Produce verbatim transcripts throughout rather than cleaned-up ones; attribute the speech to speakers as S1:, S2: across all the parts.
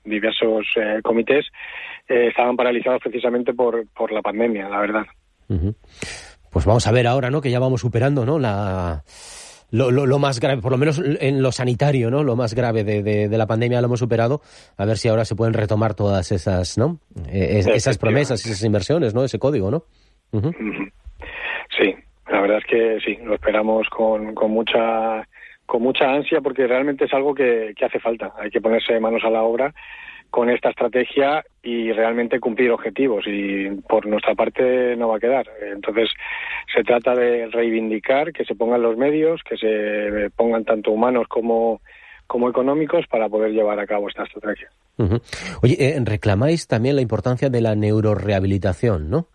S1: diversos eh, comités, eh, estaban paralizados precisamente por, por la pandemia, la verdad.
S2: Uh-huh. Pues vamos a ver ahora, ¿no? Que ya vamos superando, ¿no? La... Lo, lo, lo más grave, por lo menos en lo sanitario, ¿no? Lo más grave de, de, de la pandemia lo hemos superado. A ver si ahora se pueden retomar todas esas, ¿no? Eh, esas promesas, esas inversiones, ¿no? Ese código, ¿no? Uh-huh.
S1: Sí, la verdad es que sí, lo esperamos con, con mucha con mucha ansia, porque realmente es algo que, que hace falta. Hay que ponerse manos a la obra con esta estrategia y realmente cumplir objetivos, y por nuestra parte no va a quedar. Entonces se trata de reivindicar que se pongan los medios, que se pongan tanto humanos como, como económicos para poder llevar a cabo esta estrategia.
S2: Uh-huh. Oye, eh, reclamáis también la importancia de la neurorehabilitación, ¿no?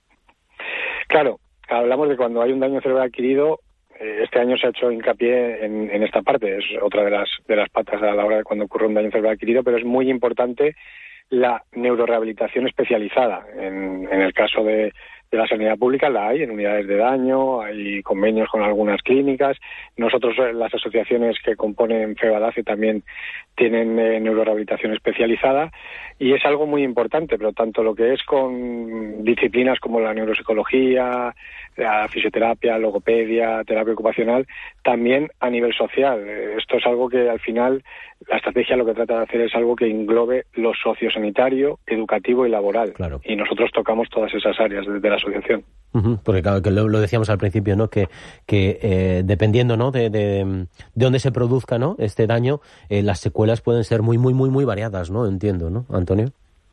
S1: Claro, hablamos de cuando hay un daño cerebral adquirido. Este año se ha hecho hincapié en, en esta parte, es otra de las de las patas a la hora de cuando ocurre un daño cerebral adquirido, pero es muy importante la neurorehabilitación especializada. En, en el caso de, de la sanidad pública la hay en unidades de daño, hay convenios con algunas clínicas. Nosotros, las asociaciones que componen FEBADACE, también tienen eh, neurorehabilitación especializada, y es algo muy importante, pero tanto lo que es con disciplinas como la neuropsicología, la fisioterapia, logopedia, terapia ocupacional, también a nivel social. Esto es algo que al final la estrategia lo que trata de hacer es algo que englobe lo sociosanitario, educativo y laboral. Claro. Y nosotros tocamos todas esas áreas desde la asociación.
S2: Uh-huh, porque claro, que lo, lo decíamos al principio, ¿no? Que, que eh, dependiendo, ¿no? De, de, de dónde se produzca, ¿no? Este daño, eh, las secuelas pueden ser muy, muy, muy, muy variadas, ¿no? Entiendo, ¿no, Antonio?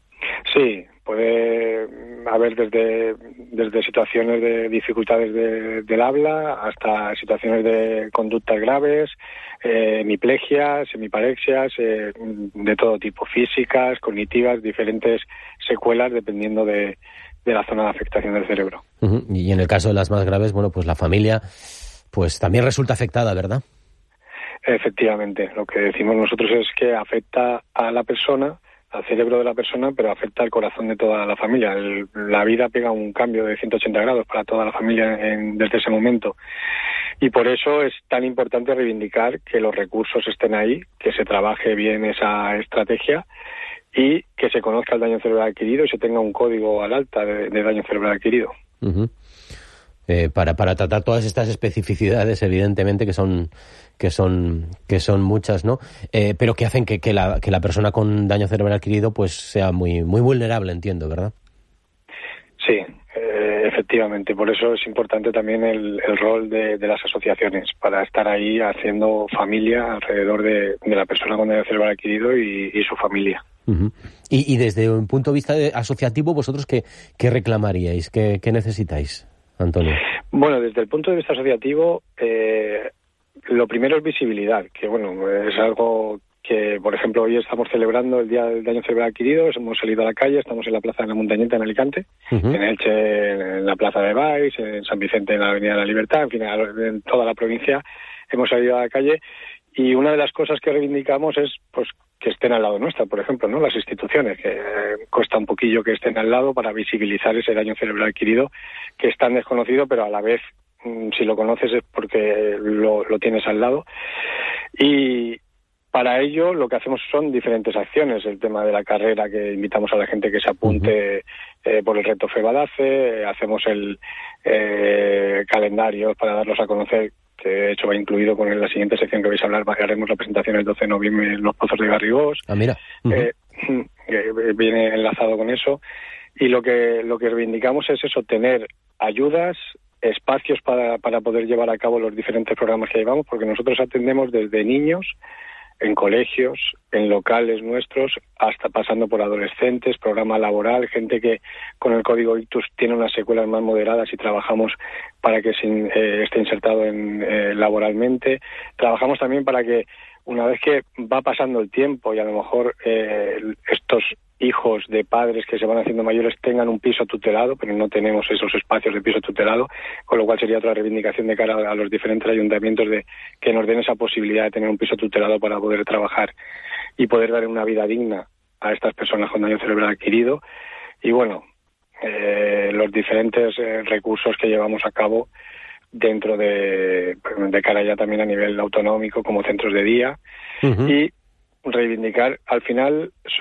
S1: Sí, puede haber desde, desde situaciones de dificultades de, del habla hasta situaciones de conductas graves, eh, hemiplegias, hemiparexias, eh, de todo tipo, físicas, cognitivas, diferentes secuelas dependiendo de, de la zona de afectación del cerebro.
S2: Uh-huh. Y en el caso de las más graves, bueno, pues la familia pues también resulta afectada, ¿verdad?
S1: Efectivamente, lo que decimos nosotros es que afecta a la persona, al cerebro de la persona, pero afecta al corazón de toda la familia. El, la vida pega un cambio de ciento ochenta grados para toda la familia en, desde ese momento. Y por eso es tan importante reivindicar que los recursos estén ahí, que se trabaje bien esa estrategia y que se conozca el daño cerebral adquirido y se tenga un código al alta de, de daño cerebral adquirido.
S2: Uh-huh. Eh, para, para tratar todas estas especificidades, evidentemente, que son que son que son muchas, ¿no? Eh, pero que hacen que, que la que la persona con daño cerebral adquirido pues sea muy muy vulnerable, entiendo, ¿verdad?
S1: Sí, eh, efectivamente. Por eso es importante también el, el rol de, de las asociaciones, para estar ahí haciendo familia alrededor de, de la persona con daño cerebral adquirido y, y su familia.
S2: Uh-huh. Y, y desde un punto de vista de asociativo, ¿vosotros qué, qué reclamaríais? ¿Qué, qué necesitáis, Antonio?
S1: Bueno, desde el punto de vista asociativo, eh, lo primero es visibilidad, que bueno, es algo que, por ejemplo, hoy estamos celebrando el Día del Daño Cerebral Adquirido, hemos salido a la calle, estamos en la Plaza de la Montañeta en Alicante, uh-huh. en Elche en la Plaza de Baix, en San Vicente en la Avenida de la Libertad, en fin, en toda la provincia hemos salido a la calle, y una de las cosas que reivindicamos es pues que estén al lado nuestra, por ejemplo, ¿no? Las instituciones, que eh, cuesta un poquillo que estén al lado para visibilizar ese daño cerebral adquirido, que es tan desconocido, pero a la vez, mmm, si lo conoces es porque lo, lo tienes al lado. Y para ello lo que hacemos son diferentes acciones. El tema de la carrera, que invitamos a la gente que se apunte uh-huh. eh, por el reto FEBADACE, hacemos el eh, calendario para darlos a conocer, que de hecho va incluido con la siguiente sección que vais a hablar. Haremos la presentación el doce de noviembre en los Pozos de Garrigós.
S2: Ah, mira. Uh-huh.
S1: eh, que viene enlazado con eso. Y lo que lo que reivindicamos es eso, tener ayudas, espacios para, para poder llevar a cabo los diferentes programas que llevamos, porque nosotros atendemos desde niños, en colegios, en locales nuestros, hasta pasando por adolescentes, programa laboral, gente que con el código ictus tiene unas secuelas más moderadas y trabajamos para que se, eh, esté insertado en, eh, laboralmente. Trabajamos también para que una vez que va pasando el tiempo y a lo mejor eh, estos hijos de padres que se van haciendo mayores tengan un piso tutelado, pero no tenemos esos espacios de piso tutelado, con lo cual sería otra reivindicación de cara a los diferentes ayuntamientos de que nos den esa posibilidad de tener un piso tutelado para poder trabajar y poder dar una vida digna a estas personas con daño cerebral adquirido. Y bueno, eh, los diferentes eh, recursos que llevamos a cabo dentro de, de cara ya también a nivel autonómico, como centros de día, uh-huh. y reivindicar al final